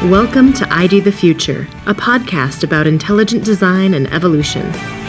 Welcome to ID the Future, a podcast about intelligent design and evolution.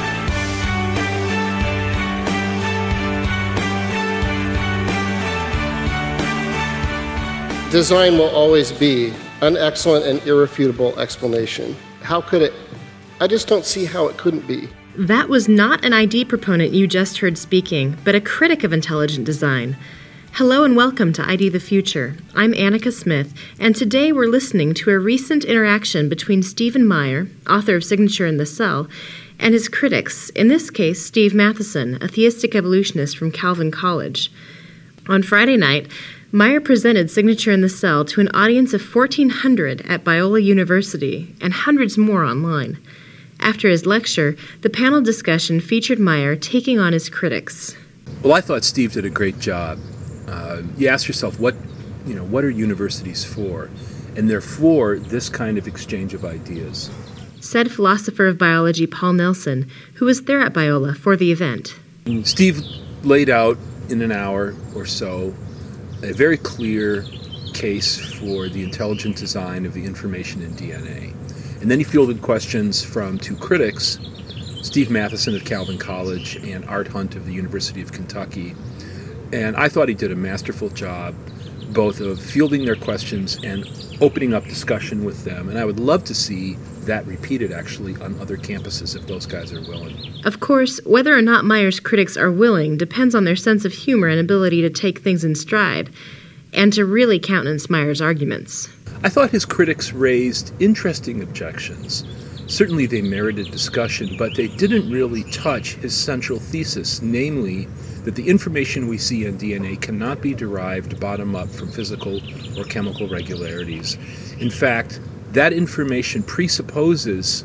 Design will always be an excellent and irrefutable explanation. How could it? I just don't see how it couldn't be. That was not an ID proponent you just heard speaking, but a critic of intelligent design. Hello and welcome to ID the Future. I'm Annika Smith, and today we're listening to a recent interaction between Stephen Meyer, author of Signature in the Cell, and his critics, in this case, Steve Matheson, a theistic evolutionist from Calvin College. On Friday night, Meyer presented Signature in the Cell to an audience of 1,400 at Biola University and hundreds more online. After his lecture, the panel discussion featured Meyer taking on his critics. Well, I thought Steve did a great job. You ask yourself, what are universities for? And they're for this kind of exchange of ideas. Said philosopher of biology Paul Nelson, who was there at Biola for the event. Steve laid out in an hour or so a very clear case for the intelligent design of the information in DNA. And then he fielded questions from two critics, Steve Matheson of Calvin College and Art Hunt of the University of Kentucky. And I thought he did a masterful job both of fielding their questions and opening up discussion with them. And I would love to see that repeated, actually, on other campuses if those guys are willing. Of course, whether or not Meyer's critics are willing depends on their sense of humor and ability to take things in stride and to really countenance Meyer's arguments. I thought his critics raised interesting objections. Certainly they merited discussion, but they didn't really touch his central thesis, namely that the information we see in DNA cannot be derived bottom-up from physical or chemical regularities. In fact, that information presupposes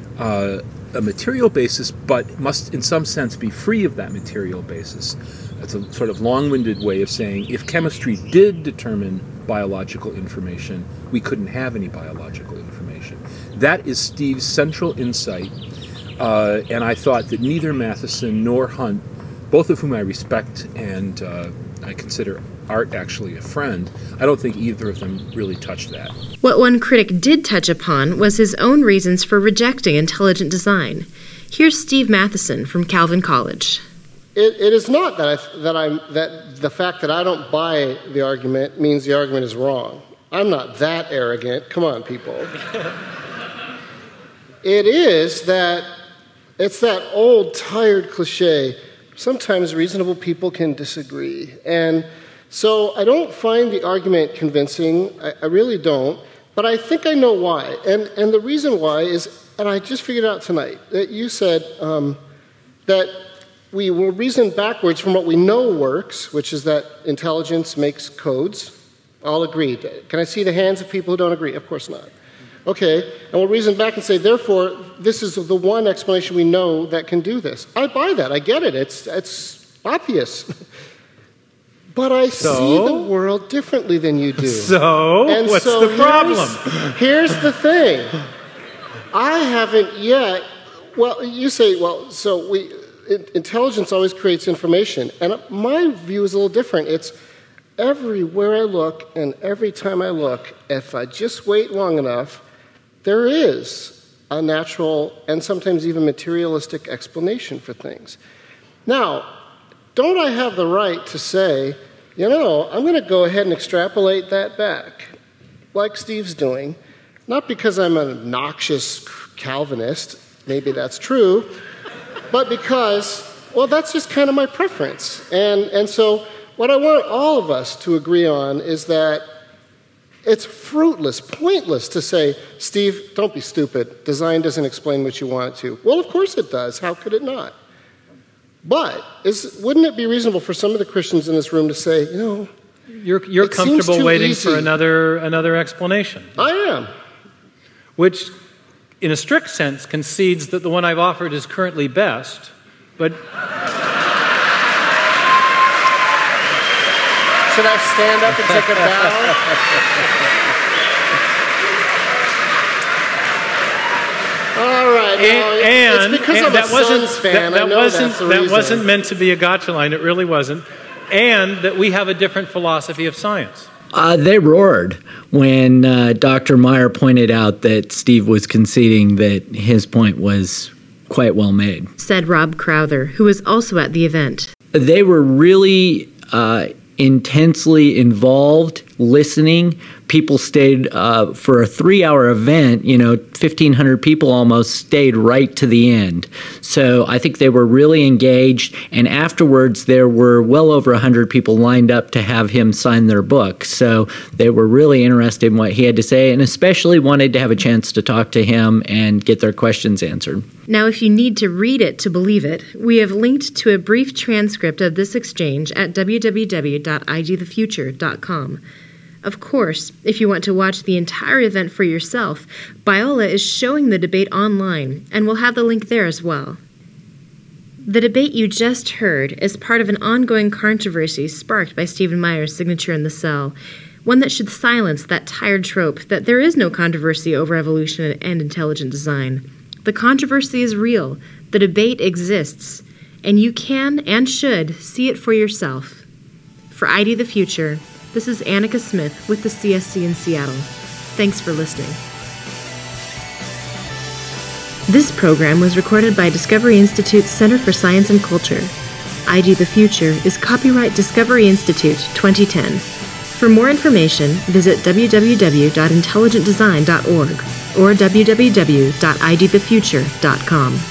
a material basis, but must in some sense be free of that material basis. That's a sort of long-winded way of saying if chemistry did determine biological information, we couldn't have any biological information. That is Steve's central insight, and I thought that neither Matheson nor Hunt, both of whom I respect and I consider Art actually a friend, I don't think either of them really touched that. What one critic did touch upon was his own reasons for rejecting intelligent design. Here's Steve Matheson from Calvin College. It is not that the fact that I don't buy the argument means the argument is wrong. I'm not that arrogant. Come on, people. It is that it's that old, tired cliche. Sometimes reasonable people can disagree. And so I don't find the argument convincing. I really don't. But I think I know why. And the reason why is, and I just figured out tonight, that you said that we will reason backwards from what we know works, which is that intelligence makes codes. All agreed. Can I see the hands of people who don't agree? Of course not. Okay, and we'll reason back and say, therefore, this is the one explanation we know that can do this. I buy that. I get it. It's obvious. But I see the world differently than you do. And what's the problem? Here's the thing. I haven't yet... Well, you say, intelligence always creates information. And my view is a little different. It's everywhere I look and every time I look, if I just wait long enough, there is a natural and sometimes even materialistic explanation for things. Now, don't I have the right to say, I'm going to go ahead and extrapolate that back, like Steve's doing, not because I'm an obnoxious Calvinist, maybe that's true, but because, that's just kind of my preference. And so what I want all of us to agree on is that it's fruitless, pointless to say, Steve, don't be stupid. Design doesn't explain what you want it to. Well, of course it does. How could it not? But wouldn't it be reasonable for some of the Christians in this room to say, you're comfortable waiting for another explanation? I am. Which, in a strict sense, concedes that the one I've offered is currently best, but... Should I stand up and take a bow? All right. It's because I'm a Suns fan. That wasn't meant to be a gotcha line. It really wasn't. And that we have a different philosophy of science. They roared when Dr. Meyer pointed out that Steve was conceding that his point was quite well made. Said Rob Crowther, who was also at the event. They were really intensely involved, listening. People stayed for a 3-hour event, 1,500 people almost stayed right to the end. So I think they were really engaged, and afterwards there were well over 100 people lined up to have him sign their book. So they were really interested in what he had to say, and especially wanted to have a chance to talk to him and get their questions answered. Now, if you need to read it to believe it, we have linked to a brief transcript of this exchange at www.idthefuture.com. Of course, if you want to watch the entire event for yourself, Biola is showing the debate online, and we'll have the link there as well. The debate you just heard is part of an ongoing controversy sparked by Stephen Meyer's signature in The Cell, one that should silence that tired trope that there is no controversy over evolution and intelligent design. The controversy is real, the debate exists, and you can and should see it for yourself. For ID the Future, this is Annika Smith with the CSC in Seattle. Thanks for listening. This program was recorded by Discovery Institute's Center for Science and Culture. ID the Future is copyright Discovery Institute 2010. For more information, visit www.intelligentdesign.org or www.idthefuture.com.